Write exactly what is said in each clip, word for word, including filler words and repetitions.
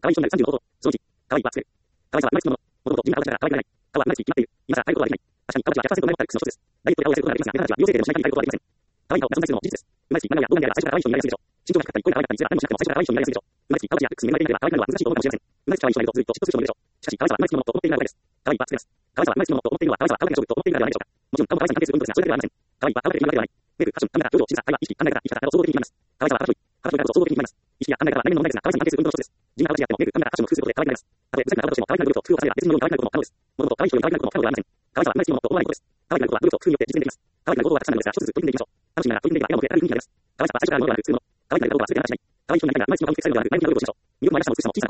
可愛い少年さんじゅうの方法、そのいち、可愛いは作る。可愛さは今一度のもともと自分が合わせたら可愛くならない。可は生まれつき決まっている。今さら変えることはできない。確かに、可はじはひゃくパーセント生まれ持ったルックスの一つです。ダイエットで青を痩せることができますが、皆さんたちは美容整形でもしない限り変えることはできません。可愛い顔が存在するのも事実です。生まれつき何やどうなんであれば最初から可愛い人になりやすいでしょう。身長が低かったり声が可愛かったりすれば何もしなくても最初から可愛い人になりやすいでしょう。生まれつき顔立ちやルックスに恵まれていなければ可愛くなるのは難しいと思うかもしれません。生まれつき可愛い人がいるとずっと嫉妬する人もいるでしょう。しかし、可愛さは生まれつきのものと思っているのはです。可愛いは作れます。可愛さは生まれつきのものと思っているのは可愛さは顔だけが勝負と思っているのではないでしょうか。もちろん顔も可愛さに関係する運動ですが、それだけではありません。可愛いは顔だけで決まるわけではない。メイク、ファッション、カメラ、表情、仕草、会話、意識、考え方、生き方など総合的に決まります。可愛さは形と形と想像的に決まります。意識や考え方は何も問題ですが、可愛さに関係する運動の一つです。自分が形やってもメイク、カメラ、ファッションの工夫することで可愛くなります。たとえ不細工な顔としても可愛くなる努力と工夫を重ねれば別人のように可愛くなることも可能です。もともと可愛い人より可愛くなることも不可能ではありません。可愛さは生まれつきのものと思わないことです。可愛くなることは努力と工夫によって実現できます。可愛くなることはたくさんあるのですが、一つずつ取り組んでいきましょう。楽しみながら取り組んでいけば笑顔で明るい雰囲気になります。可愛さは最初からあるものではなく、作るもの。可愛くなることはすべてのもの。可愛くなることは全てのことは全ての話しない。可愛い人になりたいなら前向きな顔にフレクスするのではなく、前向きな努力をしましょう。魅力もありましたも美しさも小さなことで可愛くなるようにしましょう。魅力もありましたも美しさも小さなことで可愛くなります。可愛いは作れるのです。可愛いは生まれつきのものと諦める努力と工夫によって作っていく。可愛いは生まれつきのものと諦める努力と工夫によって作っていく。可愛いは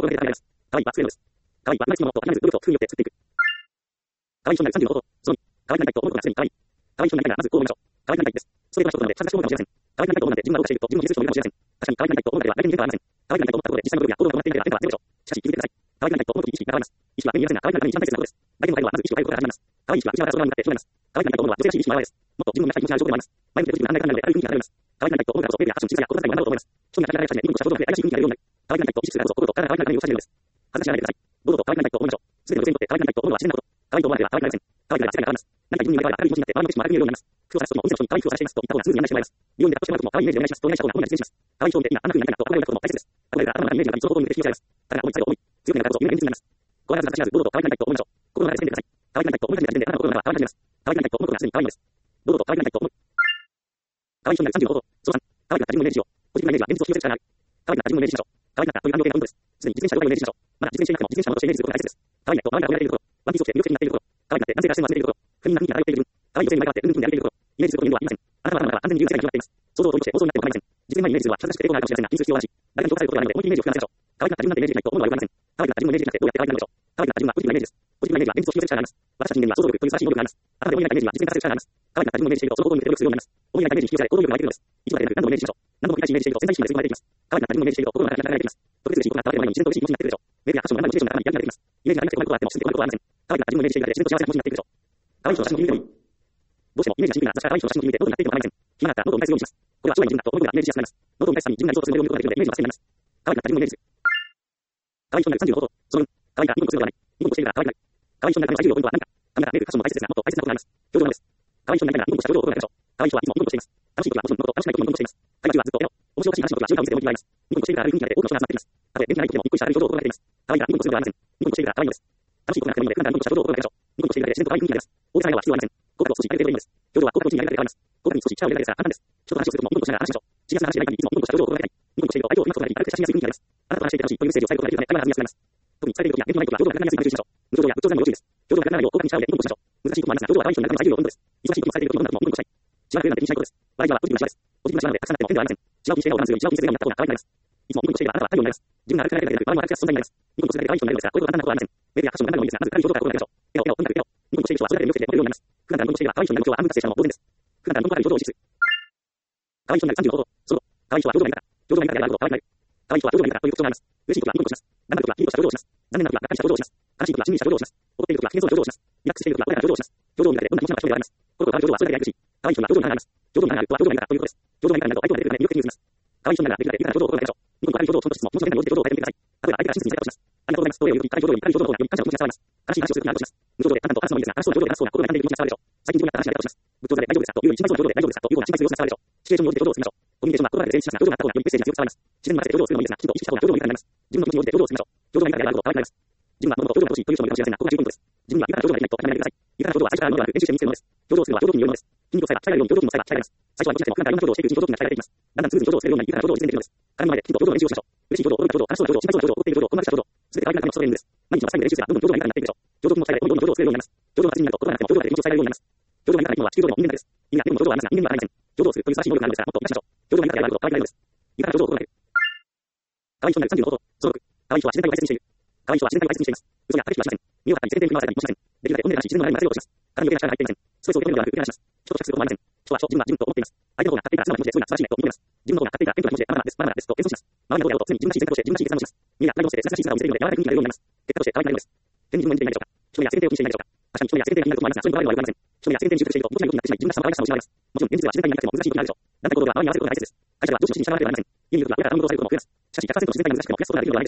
生まれつきのものとをその可愛くなりたいと思うことがすでに可愛い。可愛い人になりたいならまずこう思いましょう。可愛くなりたいです。それが一つなので恥ずかしいと思うかもしれません。可愛くなりたいと思うなんて自分がどうかしていると自分の気づく人もいるかもしれません。確かに可愛くなりたいと思うだけでは誰にも変わりません。可愛くなりたいと思ったことで実際の努力や行動が行っていなければ全部はゼロでしょう。しかし気づいてください。可愛くなりたいと思うとき意識が変わります。意識は目に見えませんが可愛くなるために一番大切なことです。大体の態度はまず意識を変えることから始まります。可愛い意識は内側から外側に向かって広がります。可愛くなりたいと思うのは女性らしい意識の表れです。もっと自分の中に気持ちがある状況でもあります。前向きでポジティブな考え方になるので明るい雰囲気が漂います。可愛くなりたいと思うからこそメディア、ファッション、仕草や言葉遣いを学ぼうと思います。人に働きかけたり、見事したことで怪しい雰囲気が出るようになる。可愛くなりたいと意識するからこそ心と体が可愛くなるようにさせるのです。恥ずかしがらないでください。堂々と可愛くなりたいと思いましょう。すべての女性にとって可愛くなりたいと思うのは自然なこと。可愛いと思わなければ可愛くなりません。可愛くなれば世界が変わります。何か自分に言われば明るい気持ちになって周りの景色も明るく見えるようになります。服を探すともお店の人に可愛い服を探していますと言った方がすぐに案内してもらいます。病院でカットしてもらうとも可愛いイメージでお願いしますとお願いした方が本来実現します。可愛い人を見て今あんな風になりたいなと憧れることも大切です。憧れが頭の中にイメージがいつの方向に向けて引き寄せられます。ただ思い、最後思い、強くなるからこそ夢が現実になります。怖がらず恥ずかしがらず堂々と可愛くなりたいと思いましょう。心の中で宣言してください。可愛くなりたいと思い始めた時点であなたの心の中は可愛くなります。可愛くなりたいと思うことがすでに可愛いのです。堂々と可愛くなりたいと思う。可愛い人になるさんじゅうの方法、そのさん、可愛くなった自分のイメージを、ポジティブなイメージは現実を引き寄せる力がある。可愛くなった自分のイメージしましょう。可愛くなったという安定的な運動です。すでに実現した状態をイメージしましょう。まだ実現していなくても実現したものとしてイメージすることが大切です。可愛いなと周りが褒められているところ、ワンピースを着て魅力的になっているところ、可愛くなって男性から視線を集めているところ、不妊な雰囲気に漂っている自分、可愛い女性に生まれ変わってうんぬんであげているところ、イメージすることに限度はありません。あなたは頭の中は完全に自由な世界が広がっています。想像を通りして放送になっても構いません。実現前にイメージするは恥ずかしくて抵抗があるかもしれませんが、気にする必要はなし。誰かに評価されることがあるので思いっきりイメージを膨らませましょう。可愛くなった自分なんてイメージしないと思うのはよくありません。可愛くなった自分のイメージなくてどうやって可愛くなるでしょう。可愛くなった自分はポジティブなイメージです。ポジティブなイメージは現実を引き寄せる力があります。私たち人間には想像力という素晴らしい能力があります。あなたで思い描いたイメージは実現させる力があります。可愛くなった自分のイメージしているとその行動に向けて努力するようになります。思い描いたイメージに引き寄せられ行動力が湧いているのです。一度でなく何度もイメージしましょう。何度も繰り返しイメージしていると潜在意識まで吸い込まれていきます。可愛くなった自分のイメージしていると心の中に流れていきます。特別に行ったわけでもないのに自然と嬉しい気持ちになっているでしょう。メディア、ファッションの中のモチベーションが頭に嫌になっていきます。イメージがなくて困ることはあっても自然と困ることはありません。可愛くなった自分のイメージしているだけで自然と幸せな気持ちになっていくでしょう。可愛い人の写真を見てもいい。どうしてもイメージがシンプルな雑誌から可愛い人の写真を見て喉になっていることはありません。暇だったら喉を満たすようにします。これは将来の自分だと思い込むがイメージしやすくなります。喉を満たすために自分が理想とするモデルを見ることができるのでイメージが自然になります。可愛くなった自分のイメージです。可愛い人になるさんじゅうの方法、その可愛いからニコニコするのではない。ニコニコしているから可愛くなる。可愛い人になるための最重要ポイントは何か。カメラ、メイク、ファッションも大切ですが、もっと大切なことがあります。表情なんです。可愛い人になりたいならニコニコした表情を心がけましょう。可愛い人はいつもニコニコしています。楽しい時はもちろんのこと、楽しくない時もニコニコしています。会話中はずっと笑顔。面白おかしい話の時は瞬間を見せて大きくなります。ニコニコしているから明るい雰囲気が出て多くの人が集まっています。たとえ元気がない時でもにっこりした明るい表情を心がけています。可愛いからニコニコするのではありません。ニコニコしているから可愛いのです。楽しいことがなくてもいいので、普段からニコニコした表情を心がけましょう。ニコニコしているだけで自然と可愛い雰囲気になります。大げさな笑顔は必要はありません。口角を少し上げていればいいのです。表情は口角を内に上げるだけで変わります。口角に少し力を入れるだけですから簡単です。人と話をするともニコニコしながら話しましょう。シリアスな話でない限りいつもニコニコした表情を心がけたい。ニコニコしていると相手を振り回すことができ、軽く親しみやすい雰囲気になります。あなたと話していて楽しいというメッセージを伝えることができるため会話が弾みやすくなります。特に伝えている時や元気のない時は表情がなくなりやすいので注意しましょう。無表情や仏頂面も要注意です。表情がなくならないよう口角に力を入れてニコニコしましょう。難しいこともありますが、表情は可愛い人になるための最重要の運動です。忙しい時に伝えている時どんな時もニコニコしたい。しばらくなんて気にしないことです。笑い際はポジティブなしわです。ポジティブなしわなのでたくさんあっても変ではありません。しわを気にして笑顔を我慢するよりしわを気にせず笑顔になった方が可愛くなります。いつもニコニコしていればあなたは太陽になります。自分が明るくなれるだけでなく、周りも明るくする存在になります。ニコニコするだけで可愛い人になれるのですが、こういうことは簡単なことはありません。メディア、ファッションも何でもいいですが、まず明るい表情から心がけましょう。笑顔、笑顔、とにかく笑顔。ニコニコしている人はそれだけで魅力的でモテるようになります。普段からニコニコしていれば可愛い人になる目標は半分達成したのも当然です。普段からニコニコから表情を意識する。可愛い人になるさんじゅうの方法、その可愛い人は表情がいいから、表情がいいからであるほど可愛くなる。可愛い人は表情がいいからという特徴があります。嬉しい時はニコニコします。頑張る時はキリッとした表情をします。残念な時はがっかりした表情をします。悲しい時はしんみりした表情をします。怒っている時は機嫌そうな表情をします。リラックスしている時は穏やかな表情をします。表情を見るだけでどんな気持ちなのか一目でわかります。心と変わる表情はそれだけ愛くしい。可愛い人には表情があります。表情があるとは表情がいいからということです。表情がいいからと相手が出てくるので魅力的に映ります。可愛い人ならできるだけいいから表情を心がけましょう。ニコニコ明るい表情をその質問、もちろん表情を変えてみてください。例えば相手が親切にされたとします。ありがとうございます。どういうより明るい表情より明るい表情の方がより感謝の気持ちが伝わります。悲しい話をするときにあるとします。無表情で淡々と話すのもいいですが、悲しそうな表情で話すそうな心が痛んでいる気持ちが伝わるでしょう。最近自分が話しないとします。仏頂座で大丈夫ですかというより心配そうな表情で大丈夫ですかという方が心配する様子が伝わるでしょう。シチュエーションに応じて表情を進めましょう。コミュニケーションは言葉で全員しますが、表情があった方がよりメッセージが強く伝わります。自然に任せて表情をするのもいいですが、きちんと意識した方が表情が豊かになります。自分の気持ちに応じて表情を進めましょう。表情がいいからであるほど可愛くなります。自分は物事を表情が欲しいという人もいるかもしれませんが、ここが重要なポイントです。自分には豊かな表情ができないと諦めないでください。豊かな表情は最初からあるのではなく練習して身につけるものです。表情をするのは表情によるものです。筋肉を使えば鍛えられるように表情も使えば鍛えられます。最初はどちらでも普段からいろんな表情をしていくうちに表情筋が鍛えられていきます。だんだんスムーズに表情をするようになり、豊かな表情を実現できるのです。体の前できちんと表情の練習をしましょう。嬉しい表情、驚いた表情、悲しそうな表情、心配そうな表情、怒っている表情、困惑した表情、すべて可愛くなるための基礎トレーニングです。毎日の朝に練習すればどんどん表情が豊かになっていくでしょう。表情筋も鍛えられ、どんどん表情を作れるようになります。表情が達人になると言葉がなくても表情で気持ちを伝えられるようになります。表情が豊かな人は地球上でも人間なんです。意味があっても表情はありますが、人間にはありません。表情をするという素晴らしい能力があるのですから、もっと生かしましょう。表情が豊かであるほど可愛くなるのです。豊かな表情を心がける。可愛い人になるさんじゅうの方法、そのろく、可愛い人は自然体を大切にしている。可愛い人は自然体を大切にしています。嘘や駆け引きはしません。身を張ったり、全然振り回されたりもしません。できるだけ本音で話し、自然の前に混ぜようとします。体に余計な力が入っていません。ストレスを受けるのではなく、受け流します。人と着することもありません。人は人、自分は自分と思っています。相手の方が勝手にから素直な気持ちで、そういうな素晴らしいねと思います。自分の方が勝手にから謙虚な気持ちで、まだまだです、まだまだですと謙遜します。周りの方でやろうと、常に自分らしい選択をして、自分らしい決断をします。身が体を乗せて、優しい姿を見せるので、柔らかい雰囲気が出るようになります。結果として可愛くなるのです。天に自分も見ていないでしょうか。人や世間体を気にしていないでしょうか。確かに人や世間体を気になることもありますが、そういう場合は悪いことはありません。人や世間体に集中していると、どちらに良くなってしまい、自分らしさも可愛らしさも失われます。もちろん、現実では自然体になくても難しいことがあるでしょう。団体行動では周りに合わせることが大切です。会社では上司の指示に従わなければなりません。家にいるときは親から頼むことをされることも増えます。しかし、ひゃくパーセント自然体に難しくても増やすことができるのではないでしょうか。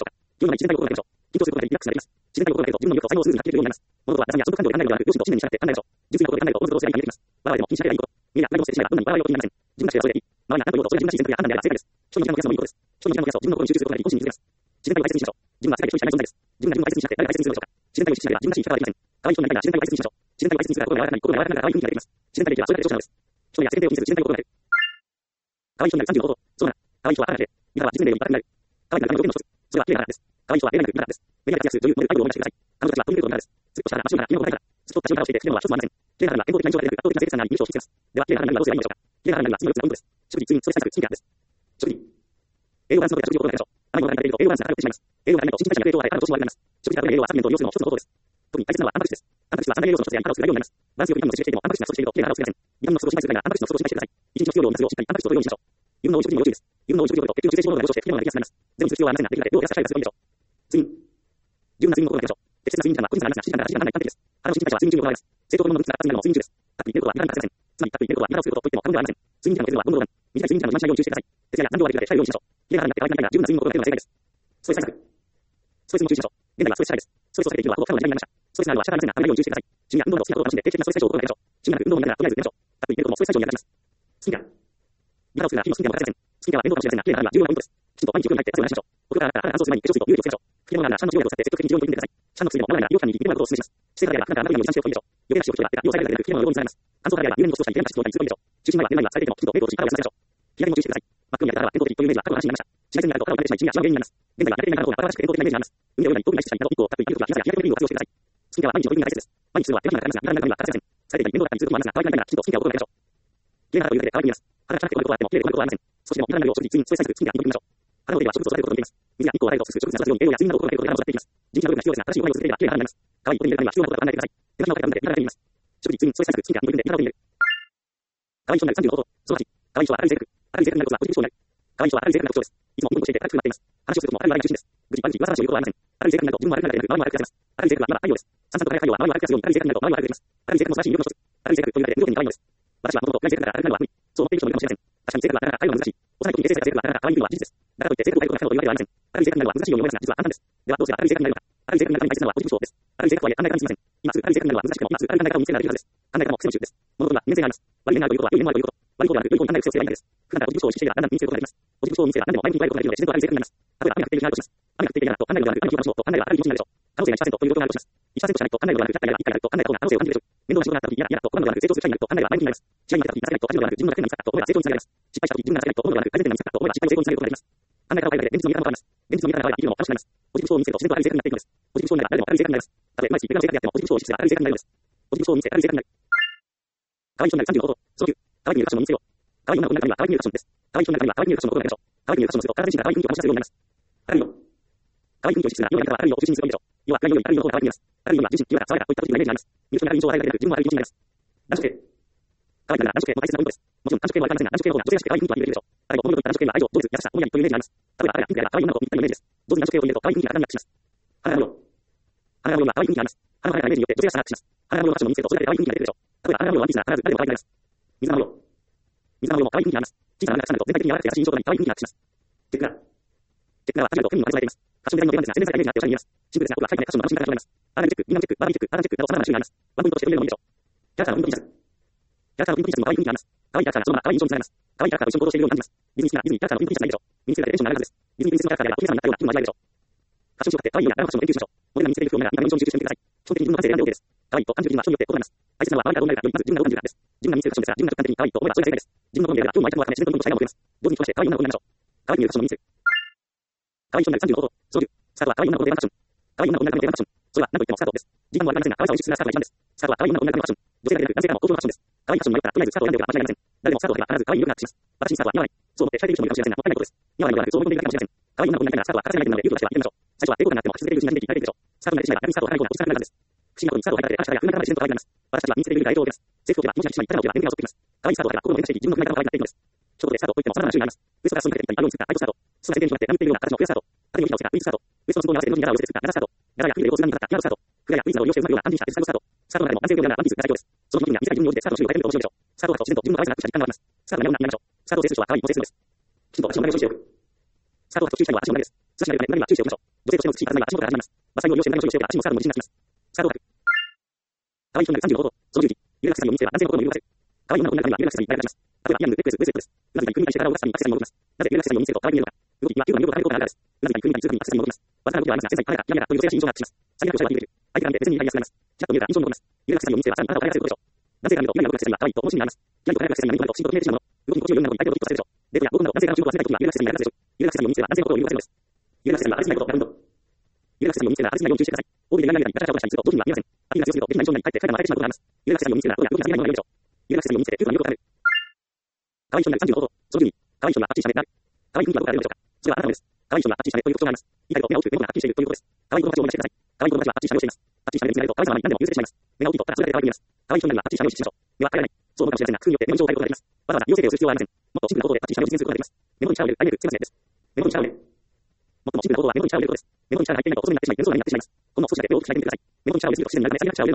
よんのない自然体を心がけましょう。緊張することがリラックスができます。自然体を心がけると自分の欲と才能をスムーズに発揮できるようになります。物事は皆さんやその感情で考えるのではなく、良心と信念に従って考えましょう。純粋なことで考えると、おのずと次第にできます。我々でも気にしなければいいこと。見えや何もしてしまえばどんなに笑いを気になりません。自分たちがそれでいい。周りが何と言おうとそれが自分たち自然とや判断であれば正解です。人に時間の気がすのもいいことです。人に時間の気がすを自分の心に集中することができ、本心に譲れます。自然体を大切にしましょう。自分は世界で一人しかいない存在です。自分が自分を大切にしなくて誰が大切にするのでしょうか。自然体を意識しなければ自分らしい力はできません。可愛い人になりたいなら自然体を大切にしましょう。自然体を大切にするから心が柔らかに、心が柔らかながら可愛い雰囲気ができます。自然体的はそれだけ上手なのです。人や世間体を気にする自然体を心がける。可愛い人になるさんじゅうの方法。そうな。可愛い人はあらなくて、見たら実年齢より高くなる。可愛いなるための条件の一つ。それは綺麗な肌です。可愛い人は恋愛なく見た肌です。メディアで活躍する女優、モデル、アイドルを思い出してください。彼女たちは飛び出ると見た肌です。ずっとした肌、真っ白な肌、夢のない肌。ずっとした瞬間をしていて、綺麗なのは一つもありません。綺麗な肌には健康的な印象が出る圧倒的な清潔さがあり、印象を引きつけます。では、綺麗な肌にはどうすればいいのでしょうか。綺麗な肌には次のよっつがポイントです。食事、睡眠、ストレス対策、スキンケアです。食事。栄養バランスの取れた食事を心がけましょう。甘いものが食べると栄養バランスが偏ってしまいます。栄養が足りないと新陳代謝が低下を与え、体の調子も悪くなります。食事が取れる栄養はサプリメントを利用するのも一つの方法です。特に大切なのはタンパク質です。タンパク質は三大栄養素の一つであり、体を作るようになります。バランスよくビタミンを摂取していても、タンパク質が不足していると綺麗な肌を作れません。ビタミンの不足をしないするためにはタンパク質の不足をしないしてください。一日の必要量を満たすようしっかりタンパク質を摂るようにしましょう。自分の多い食事にも要注意です。自分の多い食事をとると血中の脂肪が上昇して綺麗な肌ができやすくなります。全部する必要はありませんが、できるだけ量を減らしたいがするようにしましょう。睡眠。十分な睡眠を心がけましょう。適切な睡眠時間は個人差がありますが、しちじかんからはちじかんなら一般的です。肌の新陳代謝は睡眠中に行われます。成長ホルモンの分泌が活発になるのも睡眠中です。たっぷり寝ることは見方に欠かせません。つまりたっぷり寝ることは見方をすることと言っても過言ではありません。睡眠時間の削るはどんどん短い睡眠時間の今しないように注意してください。徹夜や残業はできるだけ控えるようにしましょう。綺麗な肌になって可愛くなりたいなら十分な睡眠を心がけるのが正解です。ストレス対策。ストレスにも注意しましょう。現在はストレス社会です。ストレスを避けて生きるのはほぼ不可能な時代になりました。ストレスがあるのは仕方がありませんが、あまりように注意してください。趣味や運動など好きなことを楽しんで定期的なストレス解消を心がけましょう。趣味や運動を見ながらとりあえず寝ましょう。たっぷり寝ることもストレス解消に役立ちます。スキンケア。美肌をするなら日々のスキンケアも欠かせません。スキンケアは面倒かもしれませんが、綺麗な肌には重要なポイントです。きちんと毎日お風呂に入って汗を流しましょう。お風呂から肌乾燥する前に化粧水と乳液をつけましょう。吹き物があるならシャンの用意をさせて積極的に治療に取り組んでください。シャンの薬でも長いなら医療機関に行き、医療なことをお勧めします。姿勢からでは肌が長くなるようにシャンプーを取りましょう。余計な脂を拭き取りは手が溶剤が出てくる吹き物のようにされます。乾燥肌では油にもそうしたり、油なしとにずっと見ましょう。中心前は寝る前には最低限のきちんとメイクをし、肌を休ませましょう。日焼けにも注意してください。真っ黒に焼けた肌は健康的というイメージは過去の話になりました。紫外線が当たると肌を傷めてしまい、シミやシワの原因になります。現在は焼けていない肌の方が新しく健康的なイメージがあります。海や泳ぎに遠くに外したり、など日光をたっぷり浴びるときは日焼けや日焼けクリームを活用してください。スキンケアは毎日の取り組みが大切です。毎日するのは手間暇がかかりますが、見た目の中身は欠かせません。最低限面倒だったりすることもありますが、可愛くなりたいならきちんとスキンケアを心がけましょう。綺麗な肌というだけで可愛く見えます。肌が汚くて悪いことはあっても綺麗で悪いことはありません。少しでも見た目の量を食事、睡眠、ストレス対策、スキンケアに取り組みましょう。肌の手入れは植物を育てることに似ています。水や日光を与えるとする植物に育つように栄養や睡眠などを心がけることで肌を育てていきます。人気な部分が必要ですが、正しい行いを続ければ綺麗な肌になります。可愛いことに入れるためには必要なことが考えてください。手間暇をかけたので見た目がいいます。食事、睡眠、ストレス対策、スキンケアに取り組んで美肌を手に入れる。可愛い人になるさんじゅうの方法。そのはち。可愛い人は明るい性格。明るい性格になるコツはポジティブ思考になる。可愛い人は明るい性格な特徴です。いつもニコニコしていて明るくなっています。話をするときも明るい話題が中心です。愚痴、悪口、噂話を言うことはありません。明るい性格になると自分も悪くなるだけでなく、周りも悪くなります。明るい性格はまだ太陽です。さんさんと輝く太陽は周りを明るくするように明るい性格になると周りも明るくなります。明るい性格の素晴らしい魅力の一つ。明るい性格というだけで無条件に可愛いのです。私はもともと暗い性格だから明るくなるのは無理。そう思っている人もいるかもしれません。確かに性格はなかなか可愛いのは難しい。幼い時に冷静さが性格がなかなか可愛いというのは事実です。だからといって性格を変えることが不可能というわけではありません。明るい性格になるのは難しいように思いますが、実は簡単です。ではどうすれば明るい性格になれるのか。明るい性格になるために大切なのはポジティブ思考です。明るい性格とはいえ考え方にすぎません。今すぐ明るい性格になるのは難しくても、今すぐ明るい考え方を見つけることができるはずです。考え方も癖の一種です。物事には二面性があります。悪い面があるということは良い面もあるということ。悪いことではなく、良いことに考える癖をつければいいだけです。普段からポジティブ思考を意識していればだんだん身につけることができます。ポジティブ思考を身につければ何でも前向きに捉えることができるので自然と明るい性格になります。例えば雨が降っている日があるとします。雨が降っているなと考えるのではなく、雨の日を楽しもうと考えれば明るい気持ちになるでしょう。可能性がいちパーセントという状況があるとします。いちパーセントしかないと考えるのではなく、ひゃっかいやいっかいやると考えた方が可能性を感じるでしょう。面倒な仕事があった時、嫌だ嫌だと思うのではなく、成長する機会になると考えれば前向きになります。試合に負けた時、情けないと感じるのではなく、自分の楽に見つかったと思えば成長につながります。失敗した時、自分が情けないと思うのではなく、改善点が見つかったと思えば失敗に成功につなげることができます。考え方を変えるだけで現実の見方も変わります。現実の見方が変われば生きるのも楽しくなります。ポジティブ思考を身につけると自然と明るい性格になっていくのです。ポジティブ思考になれば誰でも明るい性格になります。たとえうまいし、ベテラン性格であってもポジティブ思考を意識すれば明るい性格になるのです。ポジティブ思考を身につけ明るい性格になる。可愛い人になるさんじゅうの方法。そのきゅう。可愛い見えるファッションを身につけよう。可愛い女の子の中には可愛い見えるファッションです。可愛い人の中には可愛い見えるファッションを心がけましょう。可愛い見えるファッションをすると体自身が可愛い雰囲気を醸し出せるようになります。明るい色。可愛い雰囲気を意識するなら、色が明るい方は明るい色を中心にするべきでしょう。色は暗い色より明るい色の方が可愛く見えます。明るい色は自信、清らか、爽やかといったポジティブなイメージがあります。見る人に明るい印象を与えるだけでなく、自分も明るい気持ちになります。暖色系。可愛いから暖色系も大切なポイントです。もちろん暖色系もありませんが、暖色系の方が女性らしくて可愛い雰囲気を与えるでしょう。誰も物事に暖色系は愛情、情熱、優しさ、思いやりというイメージがあります。例えば赤やピンクや可愛い女の子みたいなイメージです。同時に暖色系を入れると可愛い雰囲気が高くなってきます。花の色。花の色は可愛い雰囲気があります。花の華やかなイメージによって女性らしさがアップします。花の色のファッションを身につけるとそれだけで可愛い雰囲気が出るでしょう。例えば花の色のワンピースなら必ず誰でも可愛くなります。水玉の色。水玉の色も可愛い雰囲気があります。小さな穴がたくさんあると全体的に柔らかくて優しい印象となり可愛い雰囲気がアップします。チェックラ。チェックラは高いとフェミニンをまとめられています。ファッションデザインの出番ですが、自然さがイメージがあっておしゃれに見えます。シンプルですが、僕は海外ファッションの楽しみ方が始まります。アーナミチェック、ミナミチェック、バーナミチェック、アーナチェックなど様々な種類があります。ワンポイントとして読めるのもいいでしょう。キャラクターのインプリンシャス。キャラクターのインプリンシャスも可愛い雰囲気があります。可愛いキャラクターがそのまま可愛い印象につながります。可愛いキャラクターと一緒に行動しているように感じます。ディズニー好きなディズニーキャラクターのインプリンシャスがいいでしょう。身につけたらテンションが上がるはずです。ディズニープリンセスのキャラクターであれば姫様になったような気分の味わえるでしょう。ファッション誌を買って可愛いようなラファッションを研究しましょう。モデルが身につけている服を見ながら見た目の印象に集中してみてください。基本的に自分の感性で選んで OK です。可愛いと感じる時には人によって異なります。大切なのは周りがどうなるかよりまず自分がどう感じるかです。自分が身につけるファッションですが、自分が直感的に可愛いと思えばそれが正解です。自分の好みであれば今日のアイテムは自然と自分の視界が持てます。同時に飛ばして可愛い女の子になりましょう。可愛い見えるファッションを身につける。可愛い人になるさんじゅうの方法。そのじゅう。スカートは可愛い女の子の定番ファッション。可愛い女の子の定番ファッション。それは何と言ってもスカートです。時間もありませんが、可愛さを意識するスカートが一番です。スカートは可愛い女の子のファッション。女性だけでなく男性からも高等なファッションです。可愛いファッションに迷ったらとりあえずスカートを選んでおけば間違いありません。誰でもスカートを履けば必ず可愛い色がアップします。私にスカートは似合わない。そう思って控えている人もいるかもしれませんが、もったいないことです。似合わないのではなく、そう思い込んでいるだけかもしれません。可愛い女の子になりたいならスカートは欠かせないアイテムなので、勇気を出しては履いてみましょう。最初は抵抗感があっても続けているうちに馴染んでいき慣れるでしょう。スカートになってしまえば逆にスカートを履かない方が落ち着かなくなるはずです。不思議なことにスカートを履いただけで足からや踏みながら自然と可愛くなります。私たちは身につけているだけで愛情を受けます。制服を着れば気持ちが引き締まり、体を着れば年齢が遅くなります。可愛いスカートを履けば心を満たしていき、自分の考え方も可愛くなっていくのです。一言でスカートといっても様々な種類があります。ウエストが裾にかけていったり、アイロンに作ったアイドスカート。裾が前面に決まって波打っているような形のフレアスカート。縦に大きなをつけたウィズスカート。ウエストの外側に合わせての字柄を寄せて作った長スカート。柄やフリルで横綱にかかったピアノスカート。フラやウィズなどを利用してうまいような安定したデジタルスカート。スカートの中でも男性用ならワンピースが最強です。その気分や短い自分に応じてスカートの種類を変えてみると面白いでしょう。スカートを履くと自然と自分の可愛さがアップした実感が湧きます。スカートが似合うな似合いましょう。スカートを制する人は可愛いも制するのです。きちんと私の真似をしておく。スカートを履くと注意したいのは足の長です。素足なれば何には注意しておきましょう。女性としての美しい佇まいは足元から始まります。伐採を利用して無駄の処理をしておけば足もサードも実践します。スタートワーク。可愛い人になるさんじゅうごほど。そのじゅうじ。有楽さんを見つけば男性の心を揺るがせる。可愛い女の子の中には有楽さんにいっぱいあります。例えば、イアンヌ、ウェックス、ウェセットです。うなずきがに組みに対して体を動かすためにアクセサリーを動きます。なぜ有楽さんを見つけると可愛く見えるのか。動きはきゅうの両方が両方があるからです。うなずきがに組みに対してアクセサリーを動きます。わずかな動きはありますが、全体に彼がやめらという女性らしい印象がアップします。さりげなくおしゃれはできる。相手が見て別にやりやすくなります。ちらっと見えた印象も残ります。有楽さんを見つけばさらに体を変えやすいことでしょう。男性が見ると、今や動くアクセサリーは可愛いと面白みがあります。キラリと輝くアクセサリーが目に留まると、不思議と決めてしまうもの。動きに心地よいようなことに相手をドキッとさせるでしょう。デートや合コンなど男性が注目を集めたいときは、有楽アクセサリーが役立つでしょう。有楽アクセサリーを見つけば男性の心を揺るがせるのです。有楽アクセサリーは荒れすぎないことが運動。有楽アクセサリーを見つけば荒れすぎないように注意してください。大喜利で何々にガチャガチャをしたりすると、上司には見えません。アピールが強すぎると、ビジネスに帰って彼らも相手にしまうことがあります。有楽アクセサリーを見つけたら、どうや動きが先がないものが言うでしょう。有楽アクセサリーを見つけて、空気の言うことがある。可愛い人になるさんじゅうごほど。そのじゅうに。可愛い人があっちいしゃべなる。可愛い雰囲気はどこから出るのでしょうか。それはあなたのです。可愛い人があっちいしゃべという特徴があります。言いたいと目が大きく猫がはっきりしているということです。可愛い子供たちを思い出してください。可愛い子供たちはあっちいしゃべをしています。あっちいしゃべで見つめられると、可愛さが何でも許せてしまいます。目が大きいと、ただそれだけで可愛く見えます。可愛い人になるはあっちいしゃべを意識しましょう。目は変えられない。そう思うかもしれませんが、工夫によって目の印象を変えることができます。わざわざ美容整形をする必要はありません。もっとシンプルな方法であっちいしゃべを実現することができます。目元にシャワーを入れる、アイメイク、つけませんです。目元にシャワーを入れる。最もシンプルな方法は目元にシャワーを入れることです。目元にシャワーが入っていないと細になってしまい、目の層になってしまいます。この少しだけ目を大きく開いてみてください。目元にシャワーを入れすぎると自然になるので、さりげなくシャワーを入れるのがポイントです。目元にシャワーは一気に大きく開くだけで変わります。少しだけ目を大きめに開いておくと目の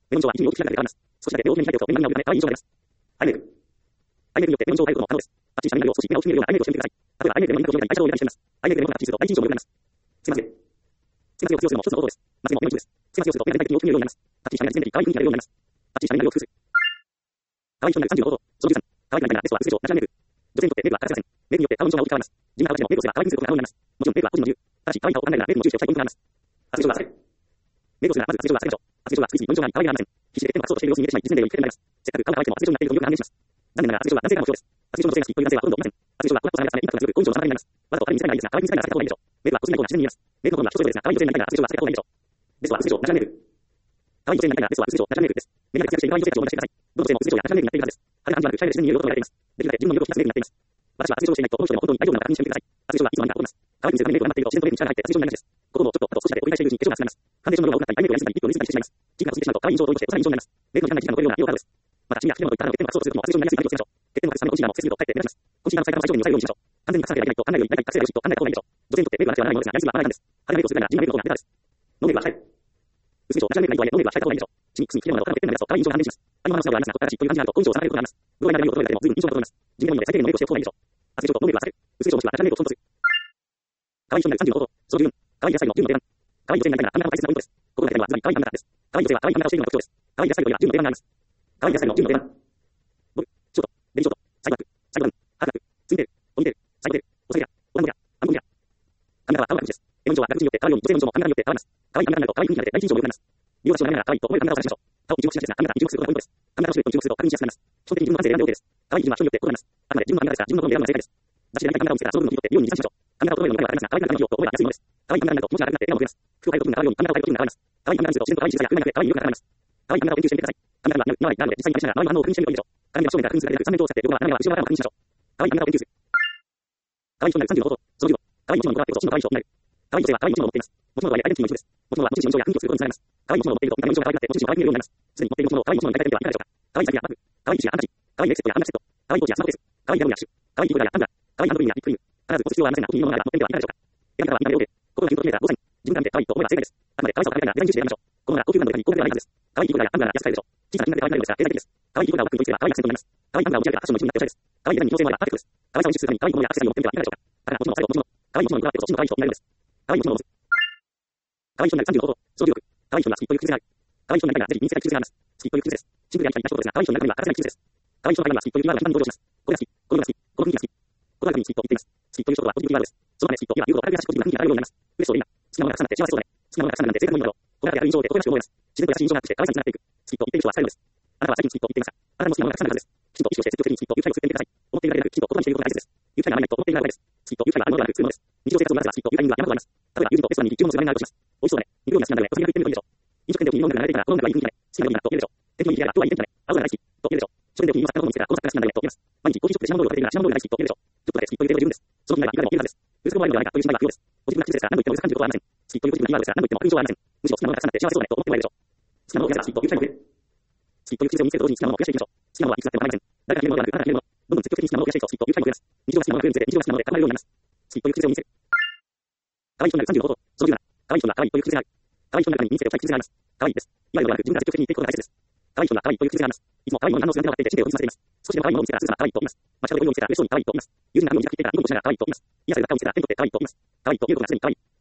ように開いておくと目のように開いていい印象があります。アイメイク。アイメイクによって目の印象を変えることも可能です。あっちいしゃべになるよう少し目が大きく見えるようなアイメイクをしてみてください。例えばアイメイクで目に影を見た時にアイシャドウを入れたりしています。アイメイクで目元がはっきりすると第一印象も良くなります。つけまつげ。つけまつげを強くするのも一つの方法です。まつげも目の一部です。つけまつげをすると目が大体的に大きく見えるようになります。あっちいしゃべになる自然的に可愛い雰囲気が出るようになります。あっちいしゃべになるよう工夫する。可愛い人になるさんじゅうごほど。そのじゅうさん。可愛くなりたいならベストは薄化粧、ナチュラルメイク。女性にとってメイクは欠かせません。メイクによって顔の印象が大きく変わります。地味な形でもメイクをすれば可愛く見せることが可能になります。もちろんメイクは個人の自由。ただし可愛い顔を考えるならメイクも注意しておきたいポイントがあります。発色が浅い。メイクをするならまず発色が浅いでしょう。発色がつきすぎポイントが可愛げがありません。必死で手も隠そうとしている様子に見えてしまい、実践でより危険になります。せっかく顔が可愛くても発色になっているとよく反応します。残念ながら発色は男性からの目標です。発色の女性が好きという男性はほとんどいません。発色はこの子を冷めたためインパクトが強く、好印象の妨げになります。わざと可愛い見せたいのはいいですが、可愛く見せたいなら避けた方がいいでしょう。メイクは個人の方が自然に見えます。メイクの好みは人それぞれですが、可愛い女性になりたいなら発色は避けた方がいいでしょう。ベストは薄化粧、ナチュラルメイク。可愛い女性になりたいならベストは薄化粧、ナチュラルメイクです。目にが活躍している可愛い女性たちを思い出してください。どの女性も薄化粧やナチュラルメイクになっているはずです。派手な感じでなく、シャイで自然に見えることが言われています。できるだけ自分の魅力を引き出すメイクになっています。私は発色をしていないと、この人でも本当に大丈夫なのか確認してみてください。発色はいつも何か起こります。可愛く見せるためにメイクを頑張っていると自然とメイクに力が入って発色になりがちです。ここもちょっと、あと少しだけ折り返しているうちに化粧が進みます。ファンデーションの量が多くなったり、アイメイクをやりすぎたり、リップを塗りすぎたりしてしまいます。時間が過ぎてしまうと可愛い印象を通り越して幼い印象になります。メイクの時間が時間の残りような要カードです。また、シミやくすみなどいった肌の欠点を隠そうとするとも発色になりやすいので気をつけましょう。欠点を隠すためのコンシーラーもつけすぎるとかえって目立ちます。コンシーラーの最短は最小限に抑えるようにしましょう。完全に隠さなきゃいけないと考えるようにならないと、あんまりより長い隠せるようになりたいと考えた方がいいでしょう。どちらにとってメイクがなくてはならないものですが、やりすぎは甘いなんです。派手なメイクをするなら地味なメイクの方がベターです。ノーメイクは控える。薄化粧、ナチュラルメイクがいいとはいえ、ノーメイクは控えた方がいいでしょう。シミ、くすみ、切れ物など他の欠点が目立つと可愛い印象が半減します。ありのままの素顔がありますが、ここからしっという感じになると好印象を収めることがあります。どうやらメイクを整えられても随分印象が整います。地味なもので最低限のメイクをしておく方がいいでしょう。発色とノーメイクは避ける。薄化粧もしくはナチュラルメイクを損得する。可愛い人になるさんじゅうごほど。そのじゅうよん。可愛い野菜のじゅうの定番。可愛い女性になりたいならカメラの大切なポイントです。ここの中ではズバリ可愛いカメラです。可愛い女性は可愛いカメラをしているのが特徴です。可愛い野菜というのはじゅうの定番があります。可愛い野菜のじゅうの定番。ボブ、ショート、ベリーショート、サイドバック、サイドバン、ハーフバック、ツインテール、ポニーテール、サイドテール、オサイラ、オランゴリラ、アンゴリラ。カメラは顔が口です。絵の印象は画質によって変わるように、女性の印象もカメラによって変わります。可愛いカメラになると可愛い雰囲気が出て第一印象も良くなります。見ようとしながら可愛いと思えるカメラを探しましょう。顔に注目しがちですが、カメラに注目することがポイントです。カメラの種類と注目すると確認しやすくなります。基本的に自分の感性で選んで OK です。可愛い人は人によって異なります。あくまで自分のカメラですが、自分の好みで選ぶのが正解です。雑誌で何かカメラを見つけたらその部分を切り取って美容に生産しましょう。カメラを整えるのがわかりますが、可愛いカメラによって覚えが安いものです。可愛いカメラになると気持ちが楽になって笑顔が増えます。服を変えるときに変わるようにカメラを変えるときに変わります。可愛いカメラにすると自然と可愛い小さいが可愛い色が変わります。可愛いカメラを研究してみてください。カメラは柔らかいなので実際に試しながら周りの反応を確認してみるといいでしょう。画面では正面から確認するだけでなく、さん面とを使って横側、斜め側、後ろ側からも確認しましょう。可愛いカメラを研究する。可愛い人になるさんじゅうごほど。そのじゅうご。可愛い一問の子が結構真の可愛い人になる。可愛い女性は可愛い一問を持っています。持ち物はアイデンティティの一部です。持ち物は持ち主の印象や雰囲気をすることにつながります。可愛い持ち物を持っていると見た目の印象が可愛くなって持ち主も可愛く見えるようになります。すでに持っている持ち物を可愛い持ち物に変えたい点ではいかがでしょうか。可愛い財布やバッグ、可愛い機種やハンカチ、可愛いネックセットやハンダセット、可愛いポーチやスマホケース、可愛いダウンやシュ、可愛いキーボードやハンガー、可愛いハンドクリームやリップクリーム。必ず持つ必要はありませんが、特にいいものがあれば持ってみてはいかがでしょうか。選び方は今のようで、ここがヒントを決めたらごさい。自分から見て可愛いと思えば正解です。あくまで可愛さを考えながらデザイン重視で選びましょう。このが高級ブランドで高級ブランドです。可愛いキーボードやハンガーや安く買えるでしょう。小さな金額で可愛くなるんですが、経済的です。可愛いキーボードをバッグに取り付けば可愛いアクセントになります。可愛いハンガーを持ち上げたファッションの一部になっておしゃれです。可愛いデザインに調整もあればパーフェクトです。可愛さを意識するために可愛いものやアクセサリーを持ってみてはいかがでしょうか。だから持ち物、最後持ち物。可愛い持ち物に加わってそっちの可愛い人になるのです。可愛い持ち物を持つ。可愛い人になるさんじゅうごほど。そのじゅうろく。可愛い人にはスキッという癖がある。可愛い人になりたいならぜひ身につけたい癖があります。スキッという癖です。シンプルでありたい一言ですが、可愛い人になるためには欠かせない癖です。可愛い人の間にはスキッというキーワードが頻繁に登場します。これが好き、このが好き、この雰囲気が好き。この中にスキッと言っています。スキッということはポジティブキーワードです。その前でスキッと今言うことを軽く優しくポジティブな雰囲気があるようになります。嬉しそうでいいな。好きなものがたくさんあって幸せそうだね。好きなものがたくさんあるなんて性格もいいだろう。この中である印象で心地よく思います。自然と優しい印象があって可愛さにつながっていく。スキッと言っている人は使えるのです。あなたは最近スキッと言っていますか。あなたも好きなものがたくさんあるはずです。きちんと意識をして積極的にスキッと愉快を作ってみてください。思っているだけでなく、きちんと言葉にしていることが大切です。愉快なままにないと思っているからです。スキッと愉快はあるのではなく普通のものです。日常生活を慣らせばスキッと愉快には山ほどあります。例えば友人とレストランに行き注文する前になるとします。美味しそうだね。肉料理が好きなんだね。お次が食ってみるといいでしょう。飲食店でお気に入りの音楽が流れていたらこの音楽がいい雰囲気だね。好きな料理だと言えるでしょう。敵のいい嫌いだとは言えんじゃない。青が大好きと言えるでしょう。書店でお気に入りの魚を見つけたらこの作家が好きなんだねと言えます。毎日コーヒーショップでシナモンロールを食べているならシナモンロールが大好きと言えるでしょう。ちょっとだけスキッと入れても十分です。その気になればいくらでも言えるはずです。薄くもらえるのではないかという心配が不要です。ポジティブな口ですから何度言っても薄く感じることはありません。スキッというポジティブなキーワードですから何度言っても悪印象はありません。むしろ好きなものがたくさんあって幸せそうだねと思ってもらえるでしょう。好きなものを増やせばスキッと愉快も増える。スキッという癖を見つけると同時に好きなものを増やしていきましょう。好きなものはいくつあってもありません。誰かが決めるのではなく、あなたが決めるもの。どんどん積極的に好きなものを増やしていくとスキッと愉快も増えます。日常が好きなものが増えるにつれて日常が好きなもので固まるようになります。スキッという癖を見つける。可愛い人になるさんじゅうごほど。そのじゅうなな。可愛い人には可愛いという癖がある。可愛い人の中に身につけておきたい癖があります。可愛いです。いわゆるではなく自分から積極的に言っていくことが大切です。可愛い人には可愛いという癖があります。いつも可愛いものに反応するのが分かっていて視点を分散させています。少しでも可愛いものを見つけたらすぐさま可愛いと言います。街角でゴミを見つけたら嬉しそうに可愛いと言います。友人が髪を短く切っていたらニコニコしながら可愛いと言います。いいサイズが髪を短く切って可愛いと言います。可愛いということがすでに可愛い。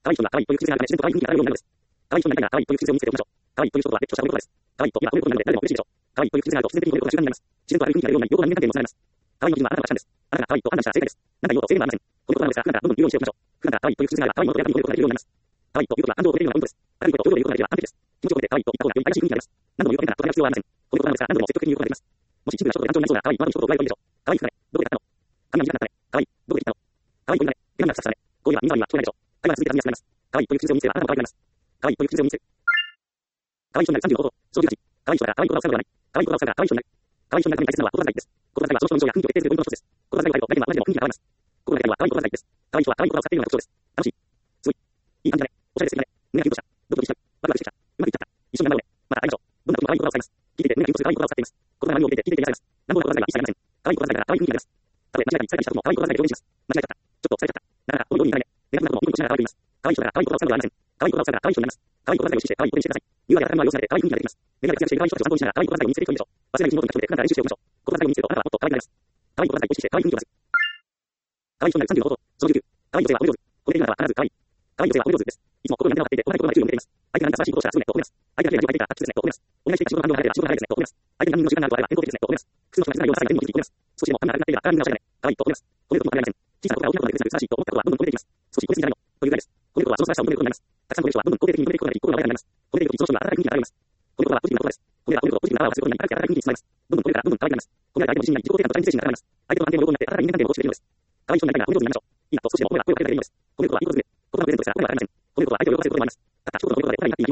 可愛い人が可愛いという癖があるため、自然と可愛い雰囲気があるようになるのです。可愛い人になりたいな、可愛いという癖を見せておきましょう。可愛いという人とは別居した褒め言葉です。可愛いと今褒めることになるので誰でも嬉しいでしょう。可愛いという癖があると自然的に褒めることが習慣になります。自然とある雰囲気があるようになり、両方が人間関係もつながります。可愛いの基準はあなたの価値観です。あなたが可愛いと判断したら正解です。何か言おうと制限はありません。このことなのですが、普段からどんどん言うようにしておきましょう。普段から可愛いという癖があれば、可愛いものとやらに褒めることができるようになります。可愛いということは感情を込めるようなポイントです。明るいことを堂々と言うことができれば完璧です。気持ちを込めて可愛いと言った方がより愛らしい雰囲気になります。何度も言うことになると必要はありません。このことなのですが、何度も積極的に言うことができます。もし一部がちょっと頑丈になりそうな可愛いワードに一言加えるといいでしょう。可愛い服だね。どこで買ったの？髪は短かったね。可愛い。どこで切ったの？可愛い子犬だね。手紙がふさふさだね。こういうのは耳障りは聞こえないでしょう。会話が続いて髪が進みます。可愛いという癖を見せればあなたも可愛くなります。可愛いという癖を見せる。可愛い人になるさんじゅうの方法。そのじゅうはち。可愛い人だから可愛い言葉を使うのではない。可愛い言葉を使うから可愛い人になる。可愛い人になるために大切なのは言葉遣いです。言葉遣いはその人の印象や雰囲気を決定するポイントの一つです。言葉遣いを変えると誰でも同じでも雰囲気が変わります。心がけるのは可愛い言葉遣いです。可愛い人は可愛い言葉を使っているのが特徴です。楽しい。すごい。いい感じだね。おしゃれですね。胸がキュッとした。ドキドキした。ワクワクしてきた。うまくいっちゃった。一緒になるので。また会いましょう。どんな時も可愛い言葉を使います。聞いていて胸がキュッとする可愛い言葉を使っています。言葉の内容を見て聞いていて癒されます。乱暴な言葉遣いは一切ありません。可愛い言葉遣いなら可愛い雰囲気になります。たとえ間違いに使い方にした時も可愛い言葉遣いで表現します。間違えちゃった。ちょっと疲れちゃった。なかなかこのように言い換えね。連絡などもニコニコしながら可愛く言います。可愛い人なら可愛い言葉を使うのではありません。可愛い言葉を使うから可愛い人になります。可愛い言葉遣いを意識して可愛いことにしてください。言うまで頭を寄せて可愛い雰囲気ができます。恋愛で活躍している可愛い人たちを参考にしながら可愛い言葉遣いを身につけていくでしょう。忘れないうちにノートに書き留めて普段から練習しておきましょう。言葉遣いを身につけるとあなたはもっと可愛くなります。可愛い言葉遣いを意識して可愛い雰囲気を出す。可愛い人になるさんじゅうの方法。そのじゅうきゅう。可愛い女性は褒め上手。褒めているならば必ず可愛い。可愛い女性は褒め上手です。いつも心が見て回っていて、同じ心が注意を向けています。相手が何か素晴らしいことをしたらすぐねと褒めます。相手が何か言っていたらきついですねと褒めます。お願いしていた仕事の反応が早ければ仕事が早いですねと褒めます。相手が何の時間があるとあれば健康的ですねと褒めます。普通の人が気づかないような際には手に持ちに褒めます。少しでも反応がなくなっていれば体に直しなさいね。可愛いと褒めます。褒めることもありません。小さなことが大きなことができなく素晴らしいと思ったことはどんどん褒めていきます。少し褒めすぎじゃないのというぐらいです。褒めることはその素晴らしさを褒めることになります。たくさん褒める人はどんどん肯定的に褒めていくことができ、心が穏やかになります。褒めているときその人が温かい雰囲気が上がります。褒めることはポジティブなことです。褒めれば褒めるとポジティブな泡をすることに新しい温かい雰囲気につながります。どんどん褒めるからどんどん可愛くなります。褒められた相手の自信や自己肯定感とチャレンジ精神が高まります。相手との関係も良くなって新たな人間関係も構築できるのです。可愛い人になりたいな、褒めることになりましょう。いいなと少しでも褒めは声をかけるだけでいいのです。褒めることはいいことです。言葉のプレゼントですが、褒めはありません。褒めることは相手を喜ばせることもあります。たった一言の褒め言葉でお互いになっていい気持ちになることができます。褒めることにはたくさんの種類があります。すごい、素敵、可愛い、かっこいい、さすがですね。素晴らしいね。感動しました。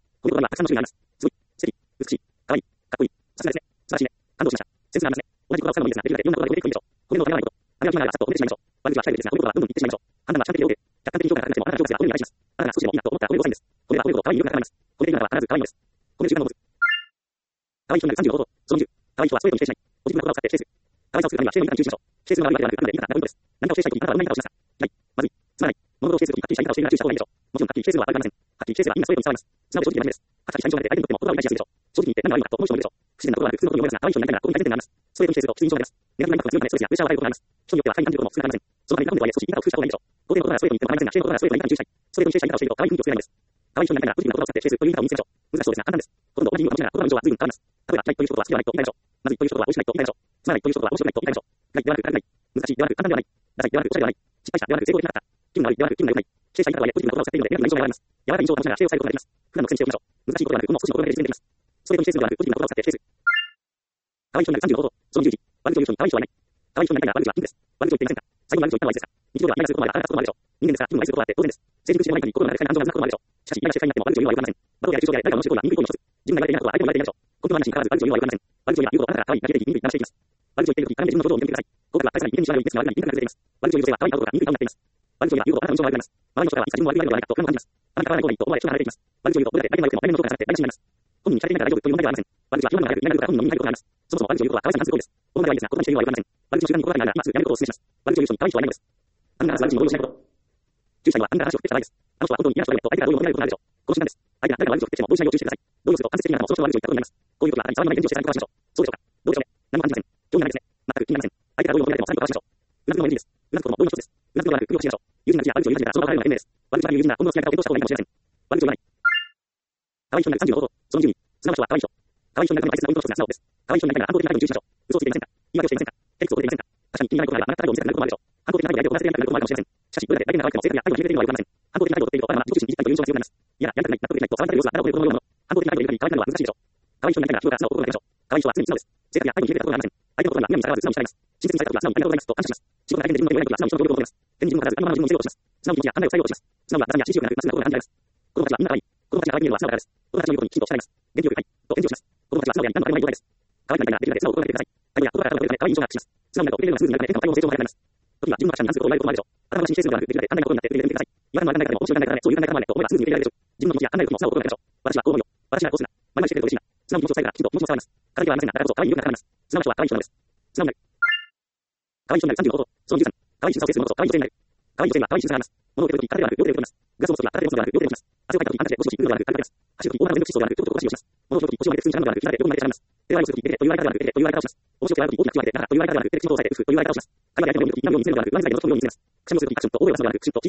センスがありますね。同じ言葉を使うのもいいですが、できるだけいろんな言葉で褒めていくといいでしょう。褒めるのをやらないこと。あるいは今ならさっと褒めてしまいましょう。悪口は控えるべきですが、褒めることはどんどん言ってしまいましょう。判断は主観的で OK。客観的に評価が高くてもあなたの評価が褒めに値します。あなたが少しでもいいなと思ったら褒めることです。褒めれば褒めるほど可愛い魅力が高まります。褒めているならば必ず可愛いのです。褒める習慣の持つ。可愛い人になるさんじゅうの方法。そのじゅう。可愛い人はストレートに否定しない。ポジティブな言葉を使って否定する。可愛さを作るためには否定の言い方に注意しましょう。否定するのが悪いわけではなく、あくまでいい方がポイントです。何かを否定したいとき、あなたはどんな言い方をしますか？嫌い、まずい、つまらない。物事を否定するときにはっきりした言い方をしているなら注意した方がいいでしょう。もちろんはっきり否定するのは悪くありません。はっきり否定すればみんなストレートに伝わります。すなわち正直な真面目です。はっきりした印象が出て相手にとっても言葉を理解しやすいでしょう。正直に言って何が悪いのかと思う人もいるでしょう。不自然なことはなく普通のことに思いますが、可愛い人になりたいならこういう改善点があります。ストレートに否定するときつい印象が出ます。ネガティブなインパクトが強くなります。正直やプレッシャーを与えることがあります。人によっては快感ということも少なくありません。そのために何度も言われ、少し言い方を工夫した方がいいでしょう。肯定のことならストレートに否定した言い方をしていると可愛い雰囲気を作れないんです。ストレートに否定した言い方をしていると可愛い雰囲気が出ないんです。可愛い人になりたいならこういうふうに言って学んでいこうと思いますが、ポジティブな言葉を使って否定するという言い方を身につけましょう。難しそうですが簡単です。ほとんど同じ言語かもしれないが、言葉の印象は随分変わります。例えば、嫌いという人とは好きではないと言いたいでしょう。まずいという人とは美味しくないと言いたいでしょう。つまらないという人とは面白くないと言いたいでしょう。嫌いではなく軽くない。難しいではなく簡単ではない。ダサいではなくおしゃれではない。失敗したではなく成功できなかった。気分が悪いではなく気分が良くない。否定した言い方はポジティブな言葉を使っているのでネガティブな印象が現れます。柔らかい印象を保ちながら否定を抑えることができます。普段の癖にしておきましょう。難しいことではなく、ほんの少しの心がけで実現できます。それと否定するのではなく、ポジティブな言葉を使って否定する。可愛い人になるさんじゅうの方法。そのじゅういち。悪口を言う人に可愛い人はいない。可愛い人になりたいなら悪口はピンクです。悪口を言っていませんか？最後に悪口を言ったのはいつですか？日常ではイライラすることもあれば、あなたこともあるでしょう。人間ですから、気分を害することはあって当然です。成熟してもない限り心の中で不快な感情がずっと残ることもあるでしょう。しかし、イライラして不快になっても悪口を言うのは良くありません。バトルや中傷や誰かの仕事は人間行為の一つ。自分が言われていないことは相手も言われていないでしょう。根本の話に関わらず悪口を言うのは良くありません。悪口を言うことをあなたが可愛いだけでいい人間に騙していきます。悪口を言っているとき、絡んで自分の表情を見てみてください。効果が大切な人間に知らない別に悪い人間が出ています。悪口を言う女性は可愛い顔が人間顔になっています。悪口を言うことあなたの印象が悪くなります。周りの人からはいつ自分も悪くないのではないかと不安を感じます。あなたが可愛い方がいいと思われ、人が離れていきます。悪口を言うと俺だけ誰でもよくても相手の評価が下がって台無しになります。本人に聞かれていないから大丈夫という問題ではありません。悪口は言わないのが早く言わないのが本人の身に入ることがあります。そもそも悪口を言うことは可愛さに関する行為です。問題はいいですが、言葉にしているのは良くありません。悪口の習慣に心がけないなら、今すぐやめることをお勧めします。悪口を言う人に可愛い人はいないのです。あなたが悪口の動揺しないこと。注意したいのはあなたが話を振ってきた場合です。あの人は本当に嫌な人がいると相手が動揺を求めることがあるでしょう。この習慣です。相手が誰かが悪口を振ってきても動揺しないよう注意してください。動揺すると間接的にあなたもその人が悪口を言ったことになります。こういうことはあなたに触りのない返事をしてさらに心配しましょう。そうでしょうか。どうでしょうね。何も感じません。興味ないですね。全く気になりません。相手が動揺を求められてもさらに心配しましょう。うなずくのも エヌジー です。うなずくことも動揺の一つです。うなずくことはなく、首をひねりましょう。友人が悪口を言い始めたらその場を変えるのが賢明です。悪口は言う友人が今度の付き合い方を検討した方がいいかもしれません。悪口を言わない。可愛い人になるさんじゅうの方法。そのじゅうに。素直な人は可愛い人。可愛い人になるために大切なポイントの一つが素直です。可愛い人になりたいなら反抗的な態度に注意しましょう。嘘をついていませんか？言い訳をしていませんか？ヘリクスを出ていませんか？確かに気になることがあれば、あなたが態度を見せたくなることもあるでしょう。反抗的な態度で相手を怒らせてやりたくなることもあるかもしれません。しかし、どれだけ相手が可愛くても性格や態度を決めているのは良くありません。反抗的な態度をとっていると、あなたは自己中心に短いという印象が強くなります。いや、やりたくない、納得できないと騒がれた様子があなたを超えるこのようなもの。反抗的な態度を言うために可愛くなるのは難しいでしょう。可愛い人になりたいなら人が素直を心がけましょう。可愛い人は常に素直です。性格や態度に決めていることがありません。相手のことが何に逆らわず素直に従います。親切にされたことは素直にありがとうございますと感謝します。仕事が大変で自分の手を言わないときは素直に人の協力を求めます。手に自分を飾らず、ありのままの自分を見せようとします。素直に気持ちや考えを伝えようとします。素直は中身や支持力なく、まっすぐな心が感じられます。子供たちはみんな可愛い。子供たちが可愛い見えるのは素直だからです。子供たちの言うことにきちんと従います。元気よくはい。と返事をします。子供たちは素直であり、何のあれもない状態です。可愛いなりたいならできるだけ素直を心がけてください。態度や言葉から声をかけるため可愛い印象がアップします。素直になると受け入れるのがスムーズになるため、変化も対応成長も早くなります。時は自分のアクションに関することを言われることもあるでしょう。頭の話に否定するのではなく、できるだけ簡単なことになって受け入れてみてください。言われるのは考え方でも面白い考え方でそういう考え方もあるねと思えばスムーズに受け入れられるでしょう。自分の気持ちや考えることも素直を心がけましょう。私はこう思うよ。私はこうするな。前々してくれると嬉しいな。素直に気持ちを伝えたらきちんと気持ちも伝わります。彼女はありませんが、だからこそ可愛い魅力が高まります。素直な人は可愛い人なんです。素直になる。可愛い人になるさんじゅうの方法。そのじゅうさん。可愛い仕草を制する者こそ可愛い女性になる。可愛い女性には可愛い仕草があります。物を受け取るとき、肩ではなく両手で受け取ります。グラスを持つときは片手で持つのではなく両手で持ちます。汗をかいたとき、ハンカチでゴシゴシ拭うのではなく軽くかけます。走るとき、大腹を全力疾走ではなく、ちょっとおかしいをします。物を取るとき、腰を上げて普通にしゃがむのではなく、膝で横に曲げてしゃがみます。手を洗いをするとき、手でという相方ではなく、手でという相方をします。面白く笑うとき、大きな口を開けて、中という相方ではなく、手で口元を押さえて、うふという相方をします。会話で相手を見るとき、今のように見せるのではなく、上にさいのというように見せます。くしゃみをするとき、カチュンと大声を出すのではなく、きちんと小さくなります。